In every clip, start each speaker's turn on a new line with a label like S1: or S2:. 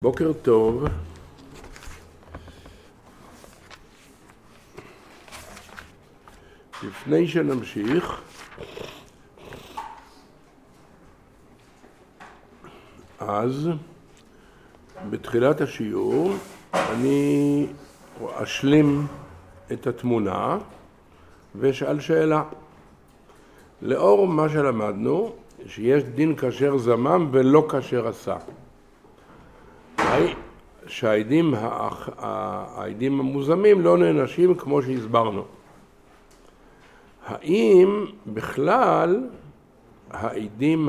S1: בוקר טוב. לפני שנמשיך, אז בתחילת השיעור אני אשלים את התמונה ואשאל שאלה. לאור מה שלמדנו, שיש דין כאשר זמם ולא כאשר עשה. שהעדים המוזמים לא נענשים כמו שהסברנו. האם בכלל העדים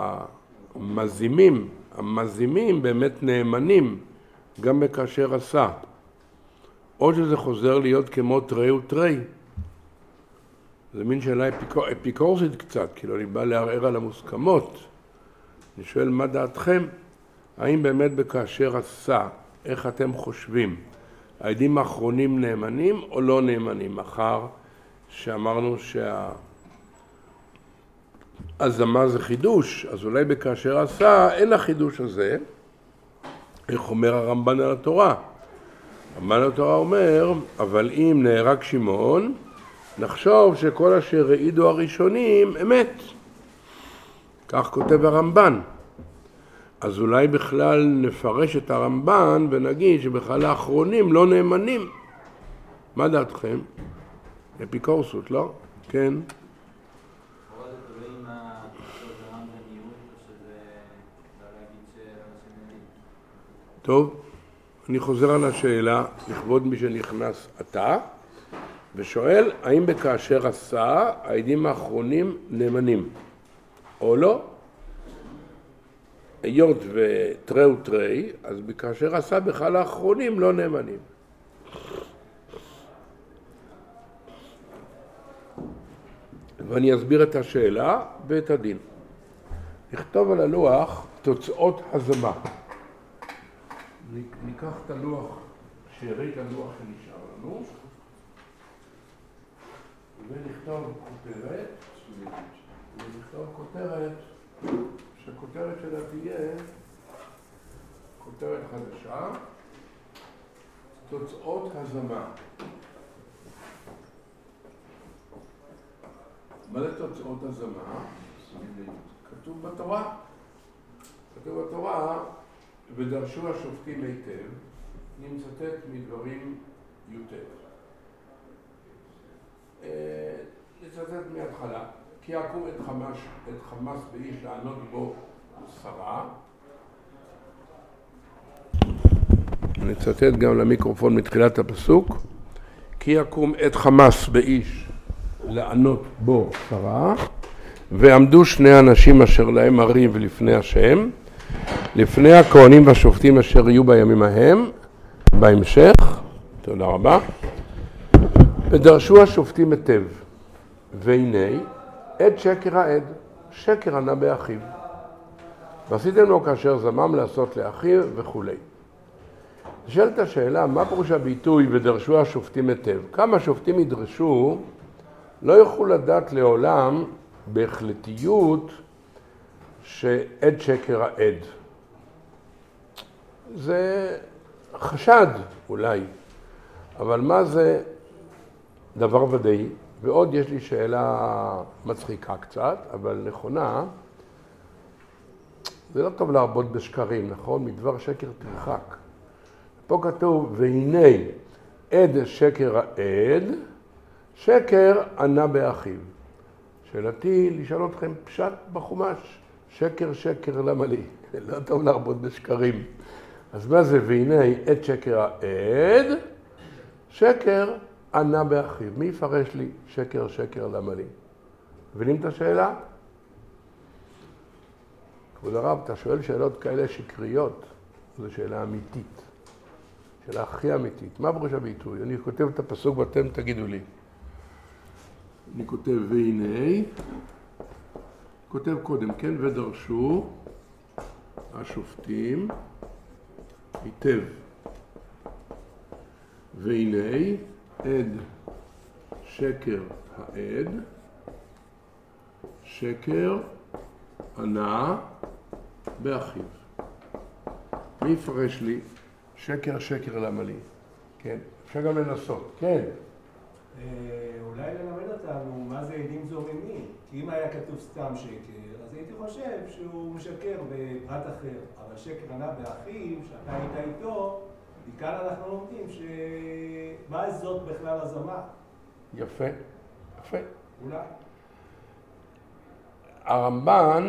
S1: המזימים באמת נאמנים גם בכאשר עשה? או שזה חוזר להיות כמו תרי ותרי? זה מין שאלה אפיקורסית קצת, כאילו אני בא לערער על המוסכמות. אני שואל מה דעתכם? האם באמת בכאשר עשה, איך אתם חושבים? העדים האחרונים נאמנים או לא נאמנים? אחר שאמרנו שהזמה זה חידוש, אז אולי בכאשר עשה אין החידוש הזה. איך אומר הרמב"ן על התורה? הרמב"ן על התורה אומר, אבל אם נהרג שמעון, נחשוב שכל אשר העידו הראשונים אמת. כך כותב הרמב"ן. אז אולי בכלל נפרש את הרמב"ן ונגיד שבכלל האחרונים לא נאמנים. מה דעתכם? אפיקורסות, לא? כן. טוב, אני חוזר על השאלה לכבוד מי שנכנס עתה ושואל האם בכאשר עשה העדים האחרונים נאמנים או לא? היות ותרי ותרי, אז בכאשר עשה בכלל האחרונים לא נאמנים. ואני אסביר את השאלה ואת הדין. נכתוב על הלוח תוצאות הזמה. ניקח את הלוח, שארית הלוח שנשאר לנו, ונכתוב כותרת, שהכותרת שלה תהיה כותרת חדשה, תוצאות הזמה. מה זה תוצאות הזמה? כתוב בתורה. ודרשו השופטים היטב, אני מצטט מדברים יותר. נצטט מההתחלה. כי יקום את חמס באיש לענות בו שרה. אני אצטט גם למיקרופון מתחילת הפסוק. כי יקום את חמס באיש לענות בו שרה, ועמדו שני אנשים אשר להם הריב לפני השם, לפני הכהנים והשופטים אשר יהיו בימים ההם, בהמשך, תודה רבה, ודרשו השופטים היטב, והנה, עד שקר העד, שקר ענה באחיו. ועשיתם לו כאשר זמם לעשות לאחיו וכו'. נשאלת השאלה, מה פירוש הביטוי ודרשו השופטים היטב? כמה שופטים ידרשו, לא יוכלו לדעת לעולם בהחלטיות שעד שקר העד. זה חשד אולי, אבל מה זה דבר ודאי? ועוד יש לי שאלה מצחיקה קצת, אבל נכונה. זה לא טוב להרבות בשקרים, נכון? מדבר שקר תרחק. פה כתוב, והנה עד שקר העד, שקר ענה באחיו. שאלתי לשאול אתכם פשט בחומש, שקר שקר למה לי? לא טוב להרבות בשקרים. אז מה זה והנה עד שקר העד, שקר ענה באחיו. מי יפרש לי שקר שקר למה לי? מבינים את השאלה? כבוד הרב, אתה שואל שאלות כאלה שקריות, זו שאלה אמיתית. שאלה הכי אמיתית. מה פירוש הביטוי? אני כותב את הפסוק ואתם תגידו לי. אני כותב והנה, כותב קודם, כן, ודרשו השופטים היטב. והנה עד שקר העד, שקר ענה באחיו. מי יפרש לי? שקר, שקר, למה לי? כן, אפשר גם לנסות. כן.
S2: אולי ללמד אותנו מה זה עדים זוממים. כי אם היה כתוב סתם שקר, אז הייתי חושב שהוא משקר בפרט אחר. אבל שקר ענה באחיו, שאתה היית איתו, מכאן אנחנו לומדים מה זאת בכלל הזמה.
S1: יפה, יפה.
S2: אולי.
S1: הרמב"ן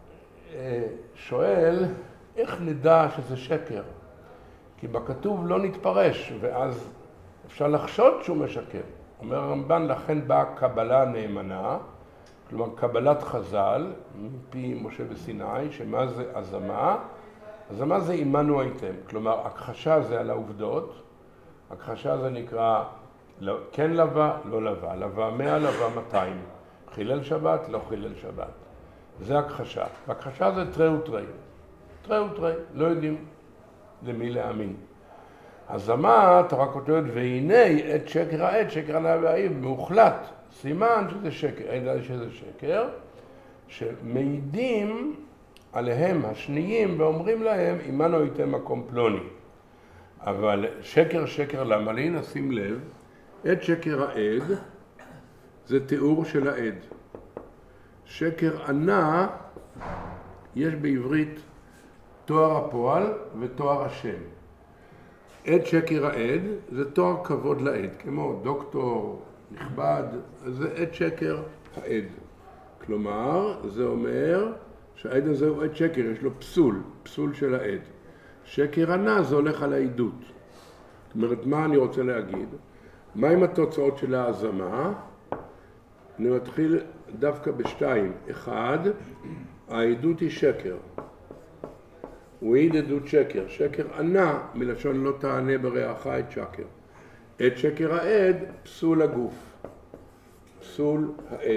S1: שואל איך נדע שזה שקר, כי בכתוב לא נתפרש, ואז אפשר לחשוד שהוא משקר. אומר הרמב"ן, לכן באה קבלה נאמנה, כלומר קבלת חז"ל, מפי משה בסיני, שמה זה הזמה? הזמה זה עמנו הייתם, כלומר הכחשה זה על העובדות, הכחשה זה נקרא כן לווה, לא לווה, לווה 100, לווה 200, חילל שבת, לא חילל שבת. זה הכחשה. הכחשה זה תרי ותרי. תרי ותרי, לא יודעים למי להאמין. הזמה, התורה כותבת, והנה את שקר העד, שקר ענה באחיו, מאוחלט, סימן שזה שקר, אלא שזה שקר, שמעידים עליהם השניים ואומרים להם, עמנו הייתם מקום פלוני. אבל שקר, שקר, למה לי? נשים לב, את שקר העד זה תיאור של העד. שקר ענה, יש בעברית תואר הפועל ותואר השם. עד שקר העד זה תואר כבוד לעד, כמו דוקטור נכבד, זה עד שקר העד. כלומר, זה אומר שהעד הזה הוא עד שקר, יש לו פסול, פסול של העד. שקר ענה זה הולך על העדות. זאת אומרת, מה אני רוצה להגיד? מהם התוצאות של ההזמה? אני מתחיל דווקא בשתיים. אחד, העדות היא שקר. הוא העיד עדות שקר. שקר ענה, מלשון לא תענה ברעך את שקר. את שקר העד, פסול הגוף. פסול העד.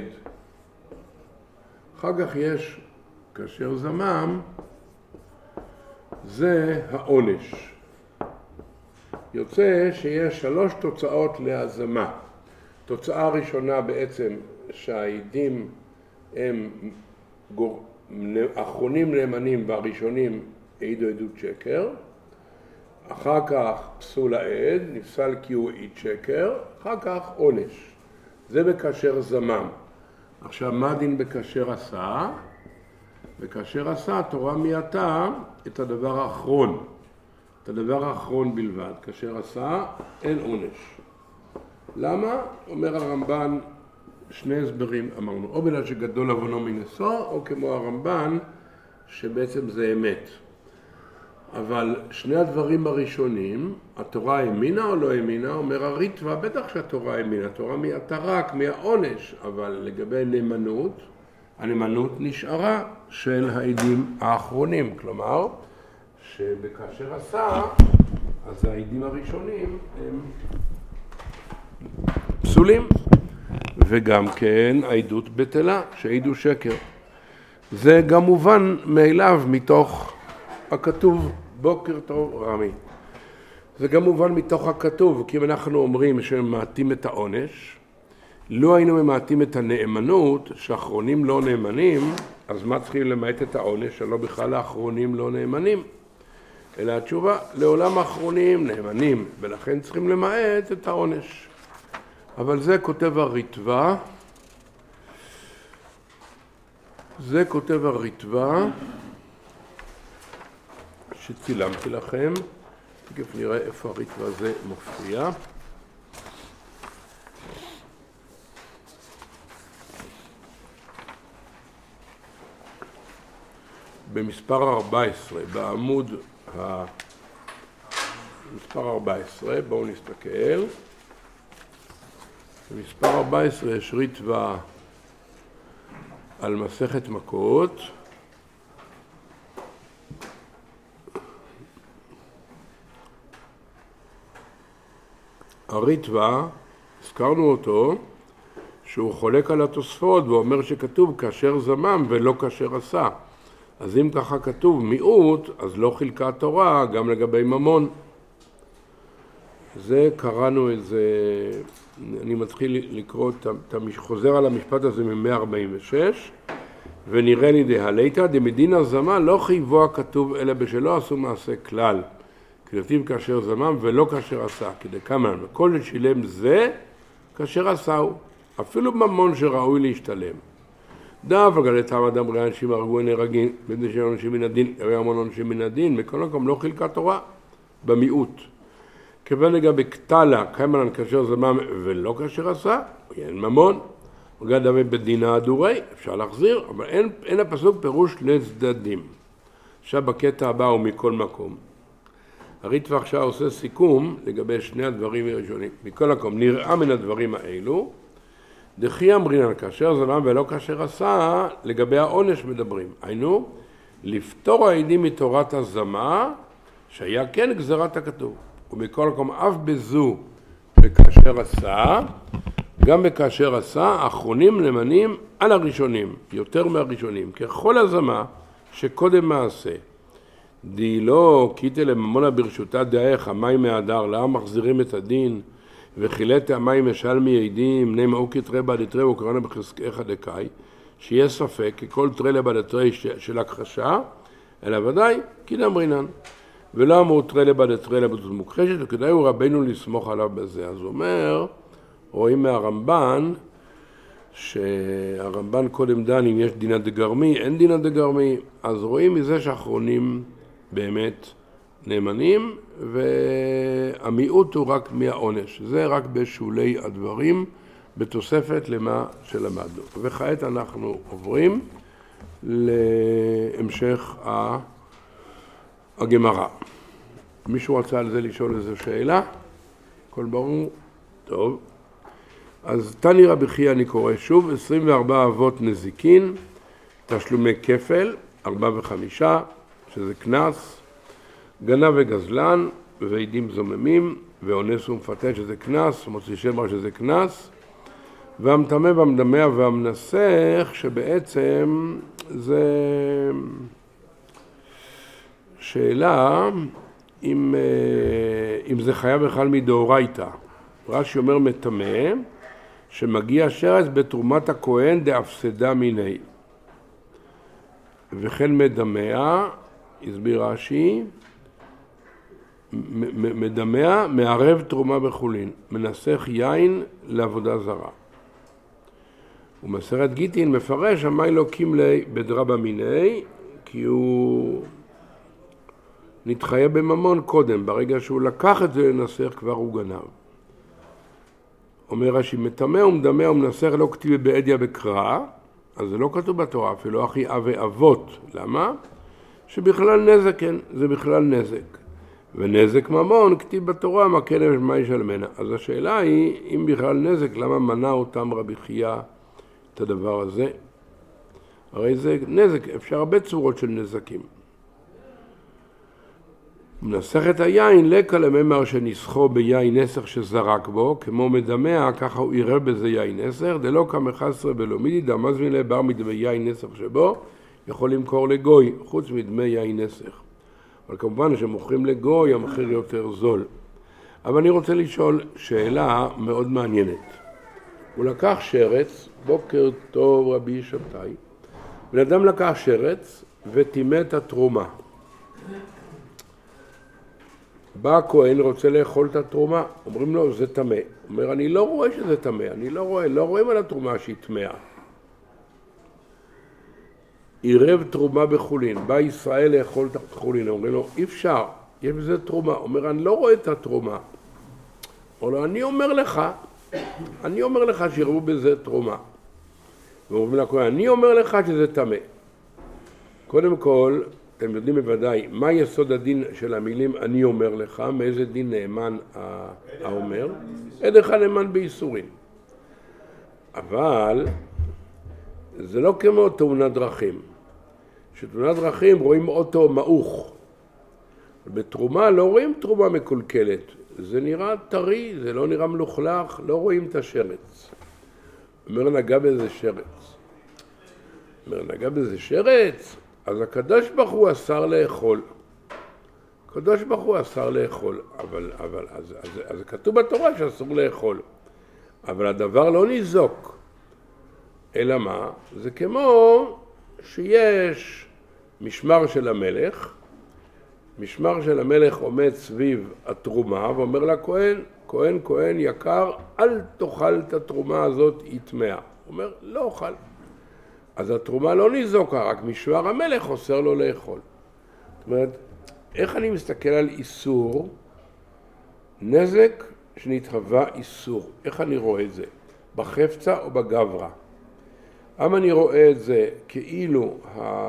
S1: אחר כך יש, כאשר זמם, זה העונש. יוצא שיש 3 תוצאות להזמה. תוצאה ראשונה בעצם שהעדים הם אחרונים נאמנים והראשונים העידו עדות שקר. אחר כך פסול העד, נפסל כי הוא העיד שקר. אחר כך עונש. זה בכאשר זמם. עכשיו מה דין בכאשר עשה? בכאשר עשה התורה מייתה את הדבר האחרון. את הדבר האחרון בלבד. כאשר עשה אין עונש. למה? אומר הרמב"ן, 2 הסברים אמרנו, או בגלל שגדול עוונו מנשוא, או כמו הרמב"ן, שבעצם זה אמת. אבל שני הדברים הראשונים, התורה האמינה או לא האמינה, אומר הריטב"א, בטח שהתורה האמינה, התורה מייתה רק מהעונש, אבל לגבי נאמנות, הנאמנות נשארה של העדים האחרונים, כלומר, שבכאשר עשה, אז העדים הראשונים הם פסולים, וגם כן העדות בטלה, שהעידו שקר. זה גם מובן מאליו מתוך הכתוב, בוקר טוב רמי. זה גם מובן מתוך הכתוב, כי אם אנחנו אומרים שממעטים את העונש, לא היינו ממעטים את הנאמנות, שאחרונים לא נאמנים, אז מה צריכים למעט את העונש, שלא בכלל האחרונים לא נאמנים? אלא התשובה, לעולם האחרונים נאמנים, ולכן צריכים למעט את העונש. אבל זה כותב הריטב"א, שצילמתי לכם, תכף נראה איפה הריטב"א הזה מופיע. במספר 14, בעמוד מספר 14, בואו נסתכל. במספר 14 יש ריטב"א על מסכת מכות. הריטב"א, הזכרנו אותו, שהוא חולק על התוספות ואומר שכתוב כאשר זמם ולא כאשר עשה. אז אם ככה כתוב מיעוט, אז לא חילקה התורה גם לגבי ממון. זה קראנו את זה, אני מתחיל לקרוא, חוזר על המשפט הזה מ-146, ונראה לי דהליתא דמדין הזמה לא חייבו הכתוב אלא בשלא עשו מעשה כלל. כתיב כאשר זמם ולא כאשר עשה, כדקאמר, וכל ששילם זה כאשר עשהו, אפילו ממון שראוי להשתלם. דא אבל לטעם אדם ראי אנשים הרגו נהרגים, מפני שאין עונשים מן הדין, הרי המון עונשים מן הדין, מכל מקום לא חילקה תורה, במיעוט. כיוון לגבי קטלה, קיימלן כאשר זמם ולא כאשר עשה, אין ממון. רגע דמי בדינה הדורי, אפשר להחזיר, אבל אין הפסוק פירוש לצדדים. עכשיו בקטע הבא הוא מכל מקום. הריטב"א עכשיו עושה סיכום לגבי שני הדברים הראשונים. מכל מקום, נראה מן הדברים האלו, דחי אמרינן כאשר זמם ולא כאשר עשה, לגבי העונש מדברים. היינו, לפטור העדים מתורת הזמה, שהיה כן גזרת הכתוב. ומכל מקום, אף בזו וכאשר עשה, גם בכאשר עשה, האחרונים נאמנים על הראשונים, יותר מהראשונים, ככל הזמה שקודם מעשה. די לא קיטה לממונה ברשותה דאך, המים מהדר, למה מחזירים את הדין, וחילת המים משלמי עדים, נם אוקי תרי בדתרי וקראנה בחזקך דקאי, שיהיה ספק, כי כל תרי לבדתרי של הכחשה, אלא ודאי, כי דאמרינן. ולא אמרו תרי לבדתרי לבדות מוכחשת, וכדאי הוא רבינו לסמוך עליו בזה. אז הוא אומר, רואים מהרמב"ן, שהרמב"ן קודם דן אם יש דינא דגרמי, אין דינא דגרמי, אז רואים מזה שאחרונים באמת נאמנים, והמיעוט הוא רק מהעונש. זה רק בשולי הדברים, בתוספת למה שלמדנו. וכעת אנחנו עוברים להמשך הגמרא. מישהו רצה על זה לשאול איזו שאלה? הכל ברור? טוב. אז תני רבי חייא אני קורא שוב, 24 אבות נזיקין, תשלומי כפל, 4 ו5, שזה כנס, גנב וגזלן, ועדים זוממים, ואונס ומפתה שזה כנס, מוציא שם רע שזה כנס, והמטמא והמדמע והמנסח, שבעצם זה שאלה אם זה חייב בכלל מדאורייתא. רש"י אומר מטמא, שמגיע שרץ בתרומת הכהן דאפסדה מיני. וכן מדמע, הסביר רש"י, מדמע מערב תרומה בחולין, מנסח יין לעבודה זרה. ומסרת גיטין מפרש, המי לא קימלי בדרבא מיני, כי הוא נתחייב בממון קודם, ברגע שהוא לקח את זה לנסח כבר הוא גנב. אומר רש"י, מטמא ומדמע ומנסח לא כתיב בעדיה בקרא, אז זה לא כתוב בתורה, אפילו אחי אבי אבות. למה? שבכלל נזק, כן, זה בכלל נזק. ונזק ממון כתיב בתורה, מה כן מה ישלמנה. אז השאלה היא, אם בכלל נזק, למה מנע אותם רבי חייא את הדבר הזה? הרי זה נזק, אפשר הרבה צורות של נזקים. מנסח את היין, לקה לממר שנסחו ביין נסך שזרק בו, כמו מדמע, ככה הוא יראה בזה יין נסך, דלא כמה 11 בלא מידי, דמזמין לבר מדמי יין נסך שבו, יכול למכור לגוי, חוץ מדמי יין נסך. אבל כמובן שמוכרים לגוי, המחיר יותר זול. אבל אני רוצה לשאול שאלה מאוד מעניינת. הוא לקח שרץ, בוקר טוב רבי שבתאי, בן אדם לקח שרץ וטימא את התרומה. בא הכהן רוצה לאכול את התרומה, אומרים לו זה טמא. הוא אומר אני לא רואה שזה טמא, אני לא רואים על התרומה שהיא טמאה. עירב תרומה בחולין, בא ישראל לאכול את החולין, אומרים לו אי אפשר, יש בזה תרומה. הוא אומר אני לא רואה את התרומה. אומר לו אני אומר לך שיראו בזה תרומה. ואומרים לכהן אני אומר לך שזה טמא. קודם כל, אתם יודעים בוודאי, מה יסוד הדין של המילים אני אומר לך, מאיזה דין נאמן האומר? עד אחד נאמן בייסורים. אבל זה לא כמו תאונת דרכים. שתאונת דרכים רואים אוטו מעוך. בתרומה לא רואים תרומה מקולקלת. זה נראה טרי, זה לא נראה מלוכלך, לא רואים את השרץ. אומר נגע בזה שרץ. אז הקדוש ברוך הוא אסר לאכול. אבל אז כתוב בתורה שאסור לאכול. אבל הדבר לא ניזוק. אלא מה? זה כמו שיש משמר של המלך, משמר של המלך עומד סביב התרומה ואומר לכהן, כהן, כהן יקר, אל תאכל את התרומה הזאת, היא טמאה. הוא אומר, לא אוכל. אז התרומה לא ניזוקה, רק משמר המלך אוסר לו לאכול. זאת אומרת, איך אני מסתכל על איסור? נזק שנתהווה איסור. איך אני רואה את זה? בחפצה או בגברה? אם אני רואה את זה כאילו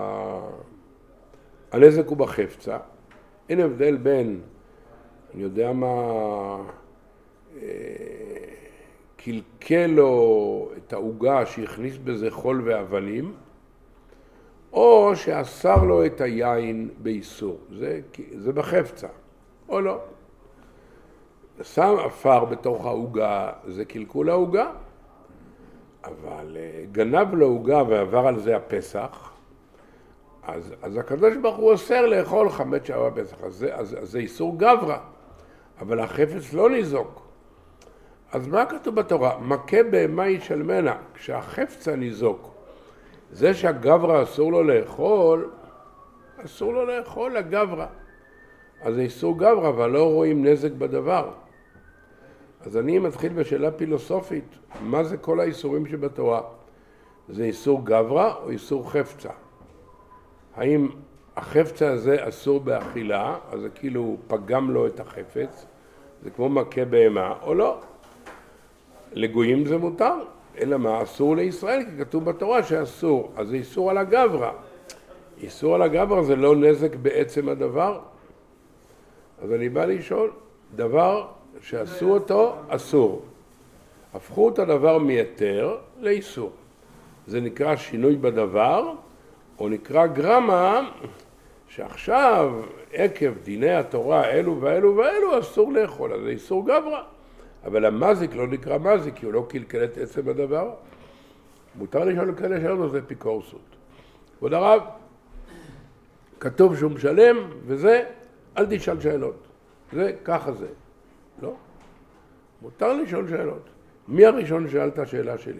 S1: הנזק הוא בחפצה, אין הבדל בין, אני יודע מה, קלקל לו את העוגה שהכניס בזה חול ואבנים, או שאסר לו את היין באיסור. זה בחפצה, או לא. שם אפר בתוך העוגה, זה קלקול העוגה, אבל גנב לו עוגה ועבר על זה הפסח, אז הקדוש ברוך הוא אוסר לאכול חמץ שעבר הפסח, אז זה איסור גברה, אבל החפץ לא ניזוק. אז מה כתוב בתורה? מכה בהמה ישלמנה, כשהחפצה ניזוק. זה שהגברה אסור לו לאכול, אסור לו לאכול לגברה. אז זה איסור גברה, אבל לא רואים נזק בדבר. אז אני מתחיל בשאלה פילוסופית, מה זה כל האיסורים שבתורה? זה איסור גברה או איסור חפצה? האם החפצה הזה אסור באכילה, אז זה כאילו פגם לו את החפץ, זה כמו מכה בהמה, או לא? לגויים זה מותר, אלא מה? אסור לישראל, כי כתוב בתורה שאסור, אז זה איסור על הגברה. איסור על הגברה זה לא נזק בעצם הדבר. אז אני בא לשאול, דבר שעשו אותו, אסור. הפכו את הדבר מיתר לאיסור. זה נקרא שינוי בדבר, או נקרא גרמה, שעכשיו עקב דיני התורה אלו ואלו ואלו אסור לאכול, אז זה איסור גברה. אבל המזיק לא נקרא מזיק, כי הוא לא קלקל את עצם הדבר. מותר לשאול כאלה שאלות, זה אפיקורסות. כבוד הרב, כתוב שהוא משלם, וזה, אל תשאל שאלות. זה, ככה זה. לא. מותר לשאול שאלות. מי הראשון שאל את השאלה שלי?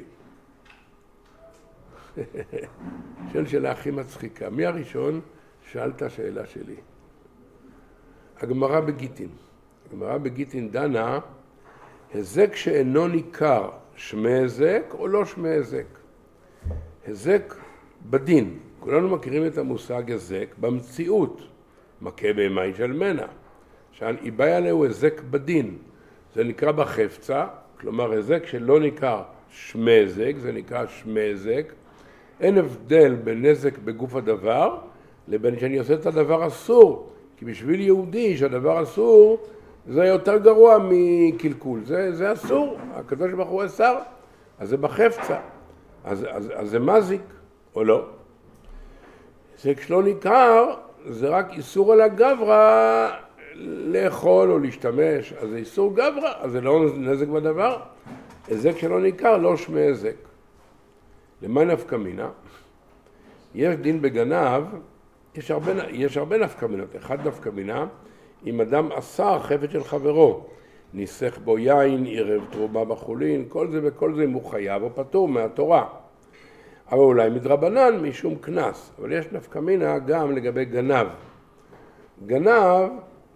S1: שאלה הכי מצחיקה. מי הראשון שאל את השאלה שלי? הגמרא בגיטין. הגמרא בגיטין דנה, הזק שאינו ניכר, שמי הזק או לא שמי הזק? הזק בדין. כולנו מכירים את המושג הזק במציאות. מכה בהמה ישלמנה. שהאיבאי עליו הוא הזק בדין. זה נקרא בחפצה, כלומר הזק שלא ניכר שמי הזק, זה נקרא שמי הזק. אין הבדל בין נזק בגוף הדבר לבין שאני עושה את הדבר אסור. כי בשביל יהודי שהדבר אסור זה יותר גרוע מקלקול. זה אסור, הקדוש ברוך הוא אסר, אז זה בחפצה. אז זה מזיק או לא? זה כשלא ניכר, זה רק איסור על הגברה לאכול או להשתמש, אז זה איסור גברה, אז זה לא נזק בדבר. הזק שלא ניכר, לא שמי הזק. למה נפקא מינה? יש דין בגנב, יש הרבה נפקא מינות. אחד נפקא מינה, אם אדם אסר חפץ של חברו, ניסח בו יין, עירב תרומה בחולין, כל זה וכל זה אם הוא חייב או פטור מהתורה. אבל אולי מדרבנן משום קנס. אבל יש נפקא מינה גם לגבי גנב. גנב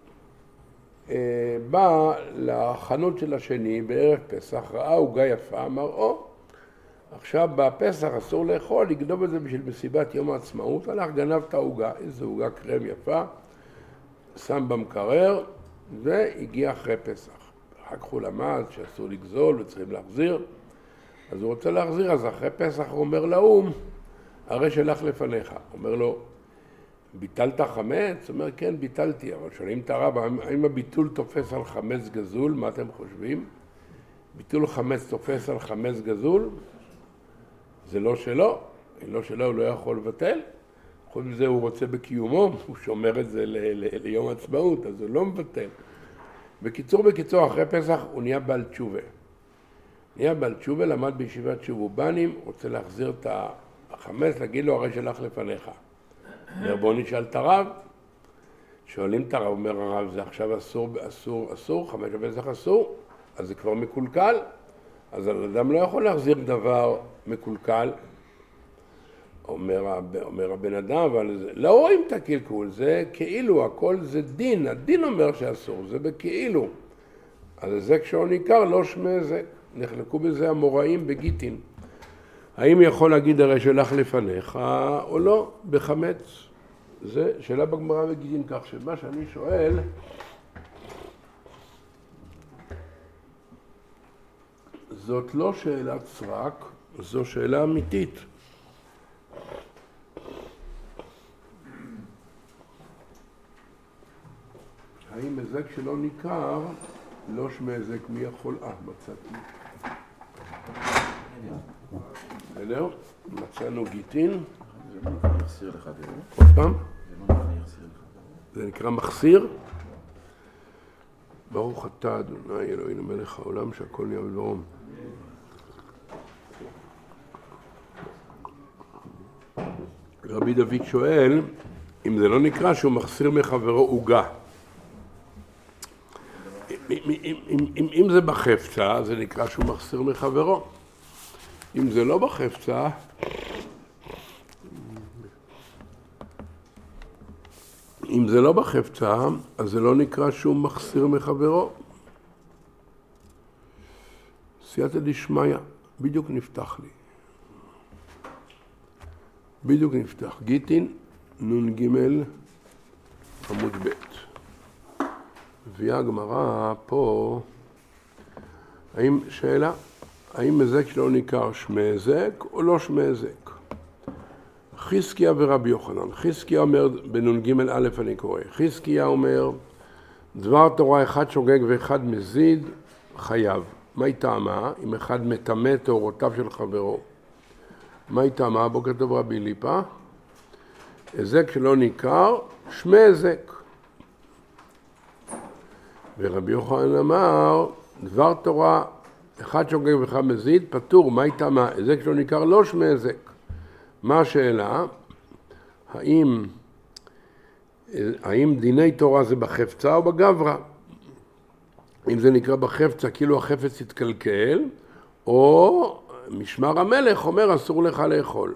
S1: בא לחנות של השני בערב פסח, ראה עוגה יפה, אמר, עכשיו בפסח אסור לאכול, לגנוב את זה בשביל מסיבת יום העצמאות, הלך גנב את העוגה, איזו עוגה קרם יפה, שם במקרר, והגיע אחרי פסח. אחר כך הוא למד שאסור לגזול וצריכים להחזיר, אז הוא רוצה להחזיר, אז אחרי פסח הוא אומר לאום, הרי שלך לפניך. אומר לו, ביטלת חמץ? הוא אומר, כן, ביטלתי, אבל שואלים את הרב, האם הביטול תופס על חמץ גזול? מה אתם חושבים? ביטול חמץ תופס על חמץ גזול? זה לא שלו, לא שלו הוא לא יכול לבטל. חוץ מזה הוא רוצה בקיומו, הוא שומר את זה ליום עצמאות, אז הוא לא מבטל. בקיצור, אחרי פסח הוא נהיה בעל תשובה. נהיה בעל תשובה, למד בישיבת שובובנים, רוצה להחזיר את החמץ, להגיד לו, הרי שלך לפניך. אומר, בוא נשאל את הרב. שואלים את הרב, אומר הרב, זה עכשיו אסור, חמץ הפסח אסור, אז זה כבר מקולקל. אז האדם לא יכול להחזיר דבר מקולקל. אומר הבן אדם, אבל לא רואים את הקלקול, זה כאילו, הכל זה דין, הדין אומר שאסור, זה בכאילו. אז היזק שלא ניכר, לא שמי היזק. נחלקו בזה המוראים בגיטין. האם יכול להגיד הרי שלך לפניך או לא, בחמץ? זה שאלה בגמרא בגיטין, כך שמה שאני שואל, זאת לא שאלת סרק, זו שאלה אמיתית. האם היזק שלא ניכר, לא שמי היזק, מי יכול? מצאתי. בסדר? מצאנו גיטין.
S3: זה לא נקרא מחסיר לך,
S1: עוד פעם?
S3: זה
S1: זה נקרא מחסיר? ברוך אתה, אדוני אלוהינו מלך העולם, שהכל נהיה בדברו. רבי דוד שואל, אם זה לא נקרא שהוא מחסיר מחברו עוגה. אם זה בחפצה, זה נקרא שהוא מחסיר מחברו. אם זה לא בחפצה, אז זה לא נקרא שהוא מחסיר מחברו. סייעתא דשמיא, בדיוק נפתח לי. גיטין, נ"ג עמוד ב'. הביאה הגמרא פה, האם היזק שלא ניכר שמי היזק או לא שמי היזק? חזקיה ורבי יוחנן. חזקיה אומר, בנ"ג א' אני קורא, חזקיה אומר, דבר תורה אחד שוגג ואחד מזיד, חייב. מה היא טעמה? אם אחד מטמא תאורותיו של חברו. מה היא טעמה? בוקר טוב רבי ליפה. היזק שלא ניכר, שמי היזק. ורבי יוחנן אמר, דבר תורה אחד שוגג ואחד מזיד, פטור. מה היא טעמה? היזק שלא ניכר, לא שמי היזק. מה השאלה? האם דיני תורה זה בחפצה או בגברא? אם זה נקרא בחפצה, כאילו החפץ יתקלקל, או משמר המלך אומר אסור לך לאכול.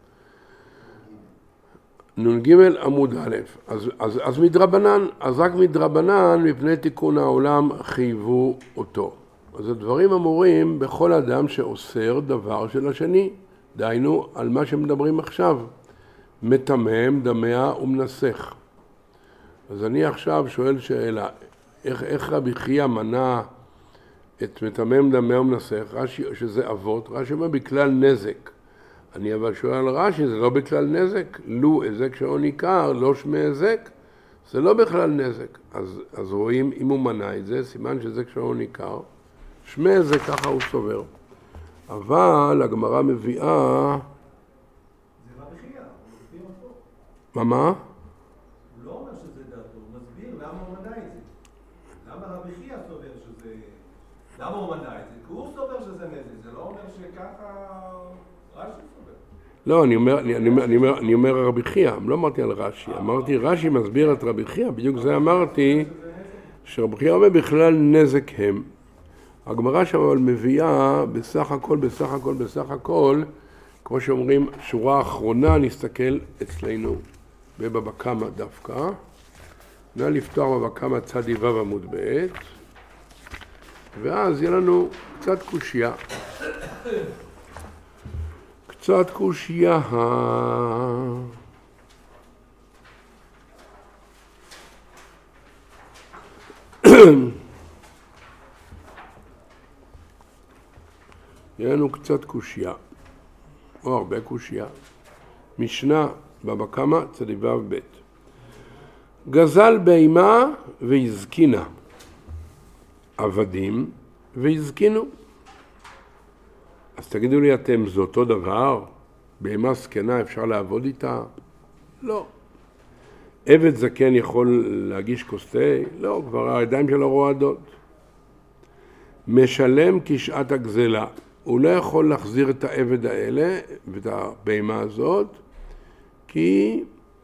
S1: נ"ג עמוד א', אז מדרבנן, אז רק מדרבנן מפני תיקון העולם חייבו אותו. אז הדברים אמורים בכל אדם שאוסר דבר של השני. דהיינו על מה שמדברים עכשיו, מטמא, דמע ומנסך. אז אני עכשיו שואל שאלה, איך רבי חייא מנע את מטמא, דמע ומנסך? רש"י, שזה אבות, רש"י אומר בכלל נזק. אני אבל שואל על רש"י, זה לא בכלל נזק. לו היזק שלא ניכר, לא שמי היזק, זה לא בכלל נזק. אז רואים, אם הוא מנע את זה, סימן שהיזק שלא ניכר, שמי היזק ככה הוא סובר. אבל הגמרא מביאה...
S2: זה רבי חייא, הוא מסביר אותו.
S1: מה?
S2: הוא לא אומר שזה דעתו, הוא מסביר למה הוא מנע את זה. למה רבי חייא סובר שזה... למה הוא מנע את זה? כי הוא סובר שזה נזק, זה לא אומר שככה רש"י סובר.
S1: לא, אני אומר רבי חייא, לא אמרתי על רש"י, אמרתי רש"י מסביר את רבי חייא, בדיוק זה אמרתי, שרבי חייא אומר בכלל נזק הם. הגמרא שם אבל מביאה בסך הכל, כמו שאומרים, שורה האחרונה נסתכל אצלנו בבבא קמא דווקא. נא לפתוח בבבא קמא צד ו' עמוד ב', ואז יהיה לנו קצת קושיה. יהיה לנו קצת קושיה, או הרבה קושיה. משנה בבא קמא צד ו' ב'. גזל בהמה והזקינה, עבדים והזקינו. אז תגידו לי אתם, זה אותו דבר? בהמה זקנה אפשר לעבוד איתה? לא. עבד זקן יכול להגיש כוס תה? לא, כבר הידיים שלו רועדות. משלם כשעת הגזלה. הוא לא יכול להחזיר את העבד האלה ואת הבהמה הזאת, כי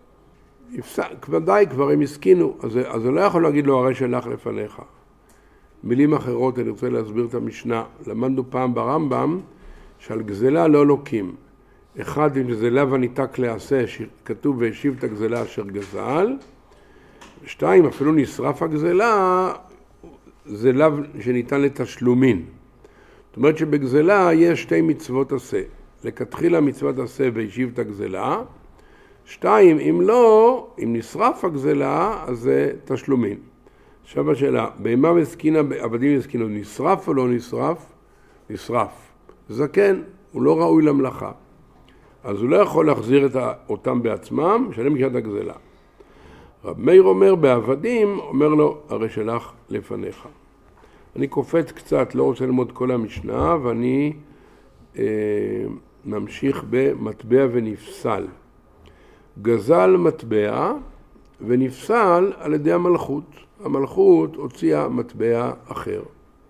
S1: ודאי כבר הם הסכינו, אז הוא לא יכול להגיד לו הרי שלך לפניך. מילים אחרות, אני רוצה להסביר את המשנה. למדנו פעם ברמב"ם שעל גזלה לא לוקים, אחד, אם זה לאו הניתק לעשה, שכתוב והשיב את הגזלה אשר גזל. 2, אפילו נשרף הגזלה, זה לאו שניתן לתשלומין. זאת אומרת שבגזלה יש 2 מצוות עשה. לכתחילה מצוות עשה והשיב את הגזלה. 2, אם לא, אם נשרף הגזלה, אז זה תשלומין. עכשיו השאלה, בהמה וסקינה, עבדים וסקינה, נשרף או לא נשרף? נשרף. זקן, הוא לא ראוי למלאכה. אז הוא לא יכול להחזיר אותם בעצמם, משלם כשעת הגזלה. רב מאיר אומר, בעבדים, אומר לו, הרי שלח לפניך. אני קופץ קצת, לא רוצה ללמוד כל המשנה, ואני ממשיך במטבע ונפסל. גזל מטבע ונפסל על ידי המלכות. המלכות הוציאה מטבע אחר.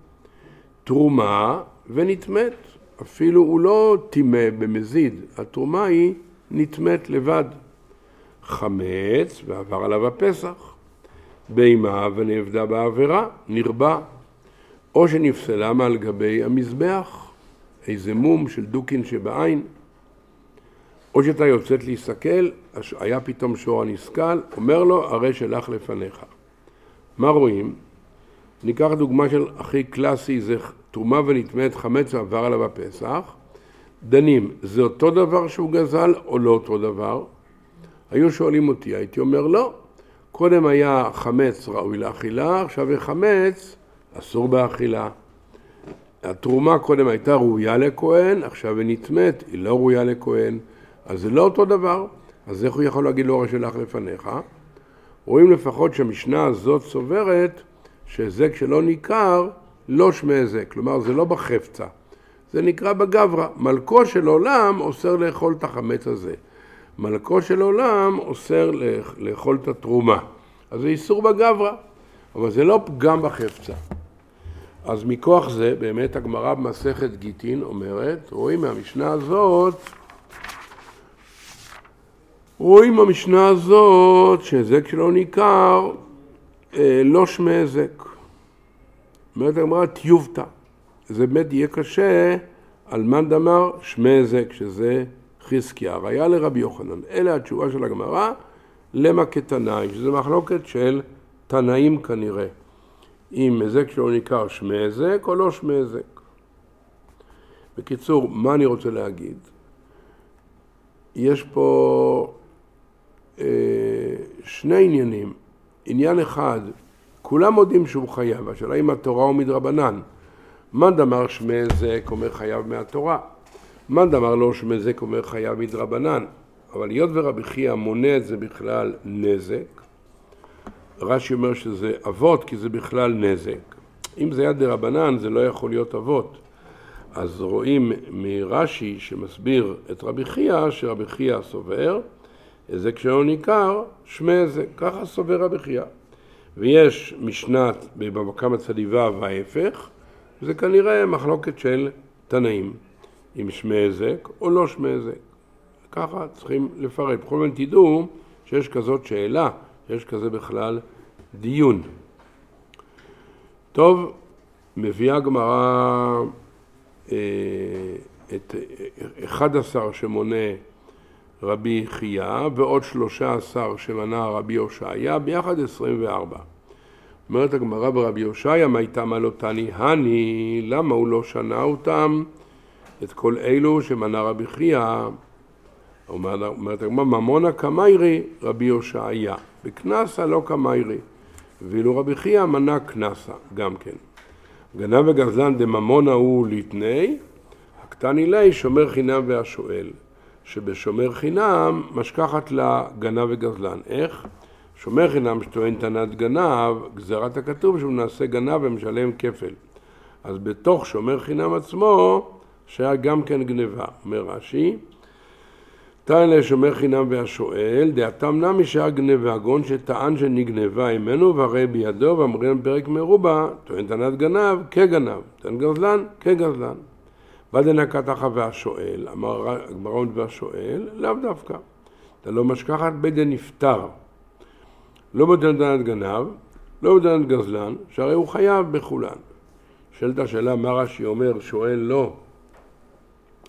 S1: תרומה ונתמת. אפילו הוא לא תימה במזיד, התרומה היא נתמת לבד. חמץ ועבר עליו הפסח. בהמה ונאבדה בעבירה, נרבה. או שנפסלה מעל גבי המזבח, איזה מום של דוקין שבעין. או שאתה יוצאת להסתכל, היה פתאום שור הנסכל, אומר לו, הרי שלח לפניך. מה רואים? ניקח דוגמה של הכי קלאסי, זה תרומה ונתמת, חמץ ועבר עליו הפסח. דנים, זה אותו דבר שהוא גזל או לא אותו דבר? היו שואלים אותי, הייתי אומר לא. קודם היה חמץ ראוי לאכילה, עכשיו חמץ אסור באכילה. התרומה קודם הייתה ראויה לכהן, עכשיו היא נתמת, היא לא ראויה לכהן. אז זה לא אותו דבר. אז איך הוא יכול להגיד לו הרי שלח לפניך? רואים לפחות שהמשנה הזאת סוברת שהזק שלא ניכר לא שמי הזק, כלומר זה לא בחפצה, זה נקרא בגברה. מלכו של עולם אוסר לאכול את החמץ הזה, מלכו של עולם אוסר לאכול את התרומה, אז זה איסור בגברה, אבל זה לא פגם בחפצה. אז מכוח זה באמת הגמרא במסכת גיטין אומרת, רואים מהמשנה הזאת, שהזק שלא ניכר לא שמי הזק. אומרת הגמרא טיובתא. זה באמת יהיה קשה על מן דמר שמי הזק, שזה חזקיה. ראיה לרבי יוחנן. אלה התשובה של הגמרא למה כתנאי, שזה מחלוקת של תנאים כנראה. אם הזק שלא ניכר שמי הזק או לא שמי הזק. בקיצור, מה אני רוצה להגיד? יש פה שני עניינים. עניין אחד, כולם יודעים שהוא חייב, השאלה אם התורה הוא מדרבנן. מן דמר שמי הזק אומר חייב מהתורה, מן דמר לא שמי הזק אומר חייב מדרבנן. אבל היות ורבי חייא מונה את זה בכלל נזק, רש"י אומר שזה אבות כי זה בכלל נזק. אם זה היה דרבנן זה לא יכול להיות אבות. אז רואים מרש"י שמסביר את רבי חייא, שרבי חייא סובר, הזק שלא ניכר, שמי הזק, ככה סובר רבי חייא. ויש משנת בבבא צדיבה וההפך, זה כנראה מחלוקת של תנאים, אם שמי הזק או לא שמי הזק. ככה צריכים לפרט. בכל זאת תדעו שיש כזאת שאלה, יש כזה בכלל דיון. טוב, מביאה גמרא את 11 שמונה רבי חייא ועוד 13 שמנה רבי הושעיה, ביחד 24. אומרת הגמרא ברבי הושעיה, מה הייתה מה לא תני הני, למה הוא לא שנה אותם, את כל אלו שמנה רבי חייא? אומרת הגמרא, ממונה קמיירי רבי הושעיה, בכנסה לא קמיירי, ואילו רבי חייא מנה כנסה גם כן. גנב וגזלן דממונה הוא לתני, הקטני לי שומר חינם והשואל, שבשומר חינם משכחת לה גנב וגזלן. איך? שומר חינם שטוען טענת גנב, גזרת הכתוב שהוא נעשה גנב ומשלם כפל. אז בתוך שומר חינם עצמו שהיה גם כן גנבה. אומר רש"י, טען לשומר חינם והשואל, דעתם נמי שהיה גנבה, גון שטען שנגנבה ממנו והרי בידו, ואמרים בפרק מרובה, טוען טענת גנב כגנב, טוען גזלן כגזלן. ודנקת אחא והשואל, אמר הגמרא והשואל, לאו דווקא. אתה לא משכחת בדן נפטר. לא בטען טענת גנב, לא בטענת גזלן, שהרי הוא חייב בכולן. שאלת השאלה, מה רש"י אומר, שואל לא.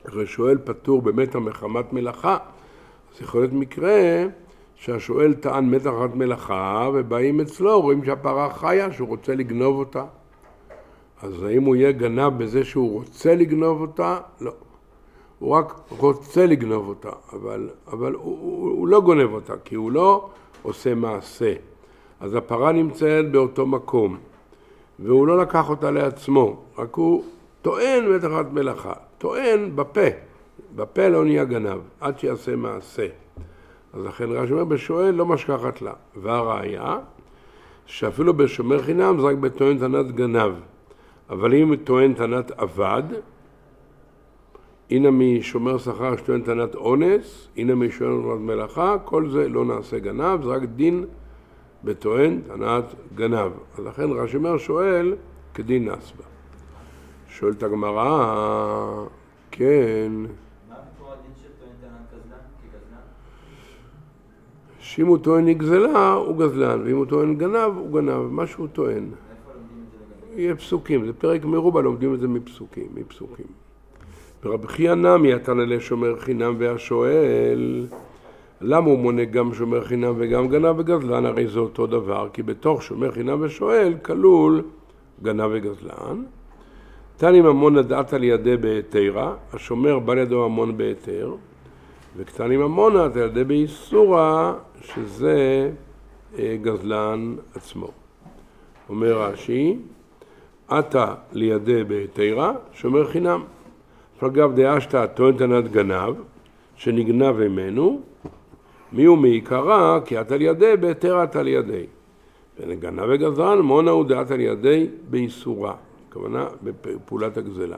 S1: השואל פטור באמת מחמת מלאכה, אז יכול להיות מקרה שהשואל טען מתחת מלאכה ובאים אצלו, רואים שהפרה חיה, שהוא רוצה לגנוב אותה. אז האם הוא יהיה גנב בזה שהוא רוצה לגנוב אותה? לא. הוא רק רוצה לגנוב אותה, אבל הוא לא גונב אותה, כי הוא לא עושה מעשה. אז הפרה נמצאת באותו מקום, והוא לא לקח אותה לעצמו, רק הוא טוען מתחת מלאכה, טוען בפה. בפה לא נהיה גנב, עד שיעשה מעשה. אז לכן רש"י אומר, בשואל לא משכחת לה. והראיה, שאפילו בשומר חינם זה רק בטוען טענת גנב. אבל אם טוען טענת עבד, הנה משומר שכר שטוען טענת אונס, הנה משומר טענת מלאכה, כל זה לא נעשה גנב, זה רק דין בטוען טענת גנב. אז לכן רש"י אומר, שואל כדין נסבה. שואלת הגמרא, כן.
S4: מה מקור הדין של טוען טענת גזלן? כגזלן?
S1: שאם הוא טוען נגזלה, הוא גזלן, ואם הוא טוען גנב, הוא גנב. מה שהוא טוען.
S4: איפה לומדים את זה לגבי?
S1: יהיה פסוקים, זה פרק מרובה, לומדים את זה מפסוקים. ברבי חייא נמי התנא לשומר חינם והשואל, למה הוא מונה גם שומר חינם וגם גנב וגזלן? הרי זה אותו דבר, כי בתוך שומר חינם ושואל כלול גנב וגזלן. תני ממון נדעת על ידי בהיתרה, השומר בא לידו ממון בהיתר, וקטני ממון נדעת על ידי באיסורה, שזה גזלן עצמו. אומר רש"י, אתה לידי בהיתרה, שומר חינם. אגב דאשתא טוען טענת גנב, שנגנב ממנו, מי הוא מעיקרה? כי אתה לידי בהיתרה אתה לידי. וגנב וגזלן מונה הוא דעת על ידי באיסורה. הכוונה בפעולת הגזלה.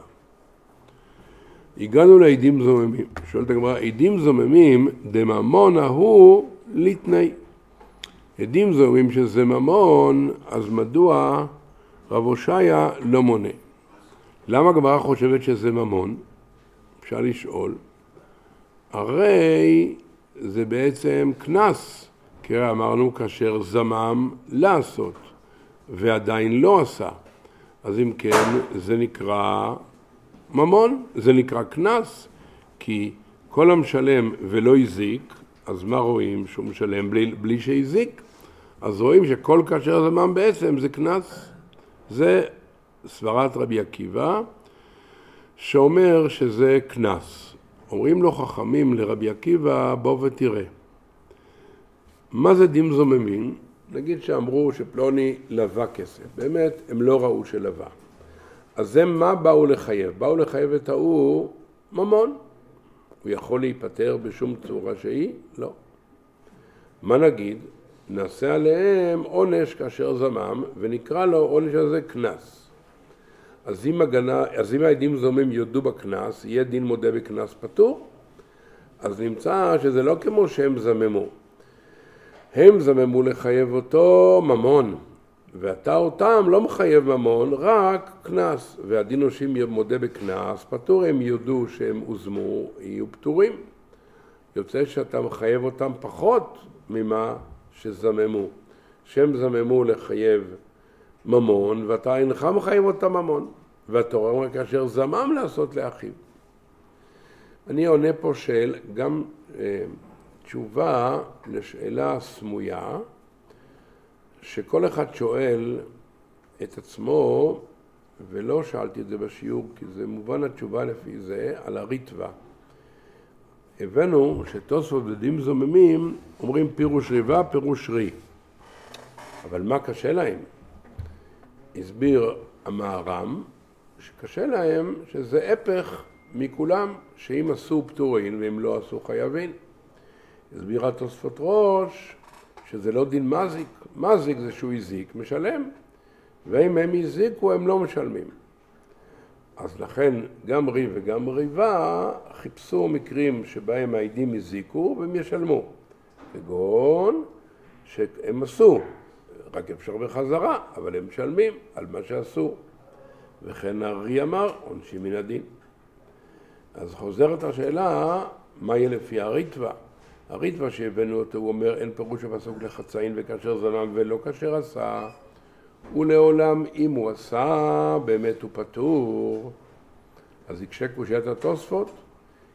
S1: הגענו לעדים זוממים. שואלת הגמרא, עדים זוממים דממונה הוא לתנאי. עדים זוממים שזה ממון, אז מדוע רב הושעיה לא מונה? למה הגמרא חושבת שזה ממון? אפשר לשאול. הרי זה בעצם כנס, כי אמרנו כאשר זמם לעשות, ועדיין לא עשה. אז אם כן, זה נקרא ממון, זה נקרא כנס, כי כל המשלם ולא הזיק, אז מה רואים? שהוא משלם בלי שהזיק. אז רואים שכל כאשר זמם בעצם זה כנס. זה סברת רבי עקיבא, שאומר שזה כנס. אומרים לו חכמים לרבי עקיבא, בוא ותראה. מה זה דים זוממים? נגיד שאמרו שפלוני לווה כסף. באמת, הם לא ראו שלווה. אז זה מה באו לחייב? באו לחייב את ההוא ממון. הוא יכול להיפטר בשום צורה שהיא? לא. מה נגיד? נעשה עליהם עונש כאשר זמם, ונקרא לו עונש הזה כנס. אז אם העדים זוממים יודו בכנס, יהיה דין מודה בכנס פטור. אז נמצא שזה לא כמו שהם זממו. הם זממו לחייב אותו ממון, ואתה אותם לא מחייב ממון, רק כנס. והדין נושים מודה בכנס פטור, הם יודו שהם הוזמו, יהיו פטורים. יוצא שאתה מחייב אותם פחות ממה שזממו. שהם זממו לחייב ממון, ואתה אינך מחייב אותם ממון. והתורה אומר כאשר זמם לעשות לאחיו. אני עונה פה גם תשובה לשאלה סמויה, שכל אחד שואל את עצמו, ולא שאלתי את זה בשיעור, כי זה מובן התשובה לפי זה, על הריטווה. הבאנו שתוספות בדים זוממים אומרים פירוש ריבה, פירוש רי. אבל מה קשה להם? הסביר המהר"ם שקשה להם שזה הפך מכולם, שאם עשו פטורין ואם לא עשו חייבים. הסבירה תוספות ראש שזה לא דין מזיק. מזיק זה שהוא הזיק, משלם. ואם הם הזיקו הם לא משלמים. אז לכן גם רי וגם ריבה חיפשו מקרים שבהם העדים הזיקו והם ישלמו. כגון שהם עשו, רק אפשר בחזרה, אבל הם משלמים על מה שעשו. וכן הרי אמר, עונשים מן הדין. אז חוזרת השאלה, מה יהיה לפי הריטווה? הריטווה שהבאנו אותו, הוא אומר, אין פירוש הפסוק לחצאין וכאשר זמם ולא כאשר עשה. ולעולם אם הוא עשה, באמת הוא פטור. אז יקשה קושיית התוספות,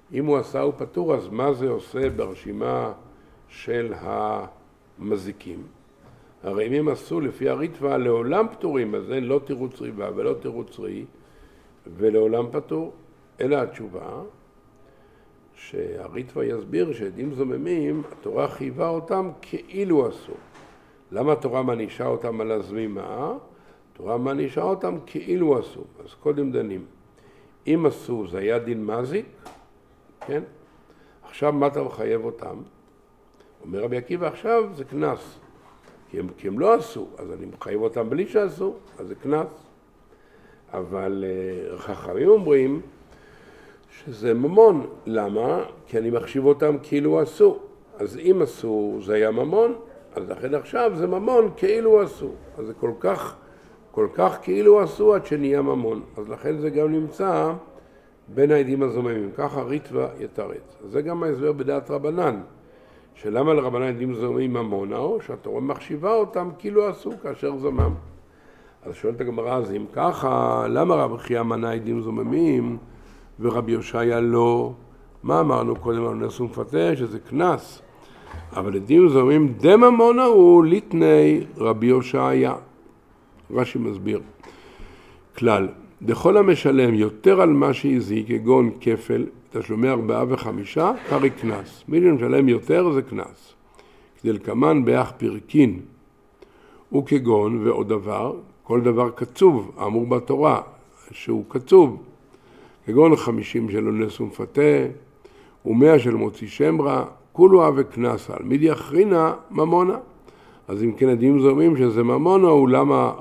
S1: אם הוא עשה הוא פטור, אז מה זה עושה ברשימה של המזיקים? הרי אם הם עשו לפי הריטווה לעולם פטורים, אז אין לא תירוץ ריבה ולא תירוץ רי, ולעולם פטור. אלא התשובה, שהריטווה יסביר שעדים זוממים, התורה חייבה אותם כאילו עשו. למה התורה מנישה אותם על הזמימה? התורה מנישה אותם כאילו עשו. אז קודם דנים. אם עשו, זה היה דין מזיק, כן? עכשיו מה אתה מחייב אותם? אומר רבי עקיבא, עכשיו זה כנס. כי הם לא עשו, אז אני מחייב אותם בלי שעשו, אז זה כנס. אבל חכמים אומרים שזה ממון. למה? כי אני מחשיב אותם כאילו עשו. אז אם עשו, זה היה ממון, אז לכן עכשיו זה ממון כאילו עשו. אז זה כל כך כאילו עשו עד שנהיה ממון. אז לכן זה גם נמצא בין העדים הזוממים. ככה ריטווה יתרץ. אז זה גם ההסבר בדעת רבנן. שלמה לרבנן עדים זוממים ממונה, או שהתורה מחשיבה אותם כאילו עשו כאשר זומם. אז שואלת הגמרא, אז אם ככה, למה רב חייא מנע עדים זוממים ורבי יושעיה לא? מה אמרנו קודם? אמרנו נס ומפתה שזה כנס. אבל עדים זוממים דממונה הוא ליטני רבי יושעיה. רש"י מסביר. כלל, דכל המשלם יותר על מה שהזיק, כגון כפל, תשלומי 4 ו5, קרי כנס. מי שמשלם יותר זה כנס. כדלקמן באח פרקין, וכגון ועוד דבר, כל דבר קצוב, האמור בתורה, שהוא קצוב, כגון 50 של אונס ומפתה, ו100 של מוציא שם רע, כולו אבה כנס על מידי אחרינה ממונה. אז אם כן עדים זוממים שזה ממונה, הוא למה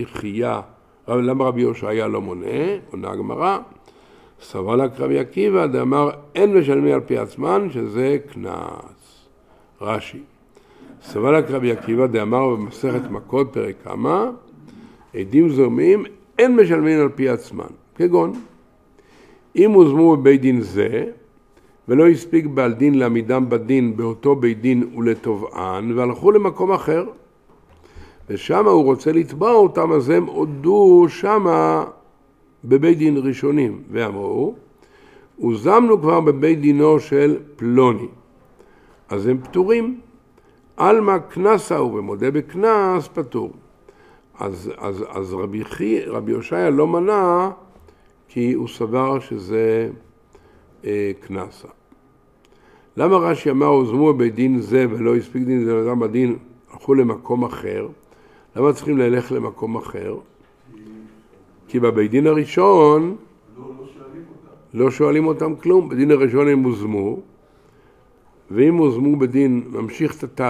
S1: רבי יושעיה לא מונה, עונה הגמרא, סבר לה רבי עקיבא, דאמר אין משלמים על פי עצמן, שזה כנס. רש"י. סבר לה רבי עקיבא, דאמר במסכת מכות פרק כמה, עדים זוממים אין משלמים על פי עצמן. כגון, אם הוזמו בבית דין זה, ולא הספיק בעל דין לעמידם בדין באותו בית דין ולתובען, והלכו למקום אחר, ושם הוא רוצה לתבוע אותם, אז הם הודו שמה בבית דין ראשונים, ואמרו, הוזמנו כבר בבית דינו של פלוני, אז הם פטורים. אלמה כנסה הוא ומודה בכנס פטור. אז רבי יושעיה לא מנע, כי הוא סבר שזה כנסה. למה רש"י אמר הוזמו בבית דין זה ולא הספיק דין זה לאדם בדין, הלכו למקום אחר? למה צריכים ללך למקום אחר? כי בבית דין הראשון לא שואלים אותם כלום. בדין הראשון הם הוזמו, ואם הוזמו בדין ממשיך את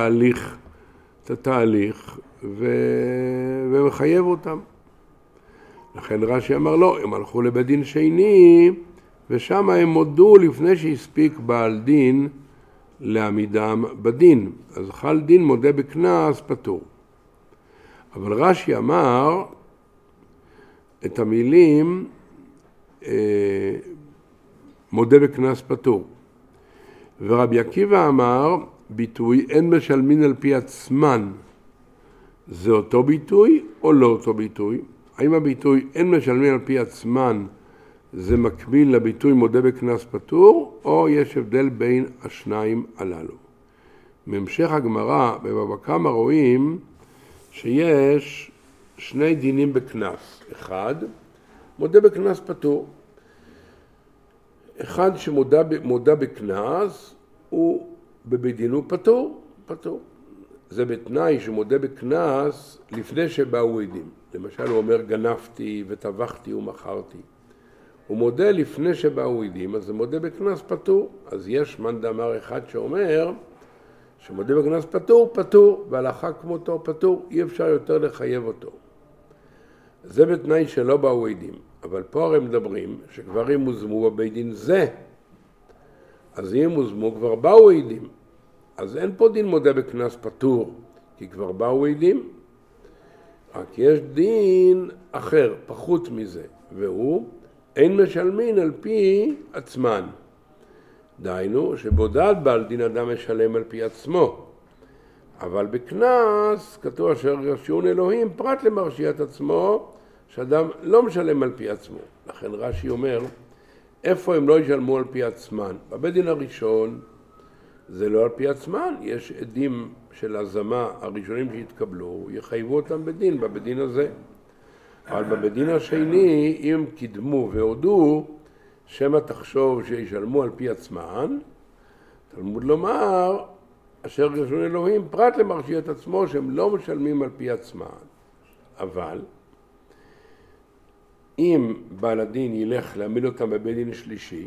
S1: התהליך ומחייב אותם. לכן רש"י אמר לא, הם הלכו לבית דין שני, ושם הם הודו לפני שהספיק בעל דין לעמידם בדין. אז חל דין מודה בכנס פטור. אבל רש"י אמר את המילים מודה בכנס פטור. ורבי עקיבא אמר ביטוי אין משלמין על פי עצמן. זה אותו ביטוי או לא אותו ביטוי? האם הביטוי אין משלמין על פי עצמן זה מקביל לביטוי מודה בכנס פטור, או יש הבדל בין השניים הללו? בהמשך הגמרא בבבא קמא רואים שיש שני דינים בכנס. אחד, מודה בכנס פטור. אחד שמודה בכנס הוא בבית דינו פטור. זה בתנאי שמודה בכנס לפני שבאו עדים. למשל הוא אומר גנבתי וטבחתי ומכרתי. הוא מודה לפני שבאו עדים, אז זה מודה בכנס פטור. אז יש מאן דאמר אחד שאומר שמודה בכנס פטור, והלכה כמותו פטור, אי אפשר יותר לחייב אותו. זה בתנאי שלא באו עדים. אבל פה הרי מדברים שכבר אם הוזמו בבית דין זה, אז אם הוזמו כבר באו עדים. אז אין פה דין מודה בכנס פטור, כי כבר באו עדים. רק יש דין אחר, פחות מזה, והוא אין משלמין על פי עצמן. דהיינו שבודד בעל דין אדם משלם על פי עצמו. אבל בכנס כתוב אשר רשיון אלוהים פרט למרשיית עצמו, שאדם לא משלם על פי עצמו. לכן רש"י אומר, איפה הם לא ישלמו על פי עצמן? בבית דין הראשון זה לא על פי עצמן, יש עדים של הזמה הראשונים שהתקבלו, יחייבו אותם בדין, בבית דין הזה. אבל בבית דין השני, אם קידמו והודו, שמא תחשוב שישלמו על פי עצמן, תלמוד לומר, אשר רשון אלוהים, פרט למרשיע את עצמו, שהם לא משלמים על פי עצמן. אבל, אם בעל הדין ילך להעמיד אותם בבית דין שלישי,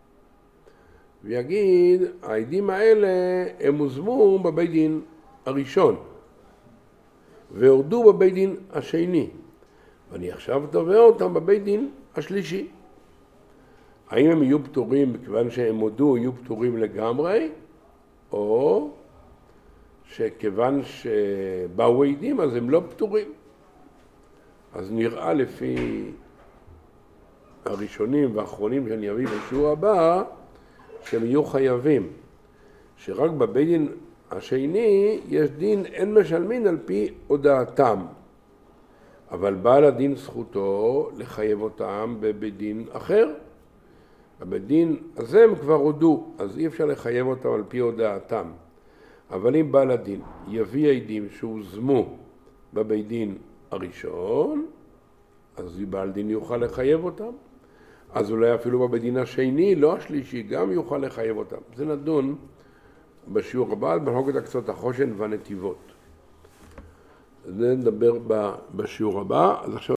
S1: ויגיד, העדים האלה הם הוזמו בבית דין הראשון, והורדו בבית דין השני, ואני עכשיו תובע אותם בבית דין השלישי. האם הם יהיו פטורים מכיוון שהם הודו, יהיו פטורים לגמרי, או שכיוון שבאו עדים אז הם לא פטורים? אז נראה לפי הראשונים והאחרונים שאני אביא בשיעור הבא, שהם יהיו חייבים, שרק בבית דין השני יש דין אין משלמין על פי הודעתם, אבל בעל הדין זכותו לחייב אותם בבית דין אחר. בבית דין הזה הם כבר הודו, אז אי אפשר לחייב אותם על פי הודעתם. אבל אם בעל הדין יביא עדים שהוזמו בבית דין הראשון, אז בעל דין יוכל לחייב אותם. אז אולי אפילו בבית דין השני, לא השלישי, גם יוכל לחייב אותם. זה נדון בשיעור הבא על מחלוקת הקצות החושן והנתיבות. זה נדבר בשיעור הבא. אז עכשיו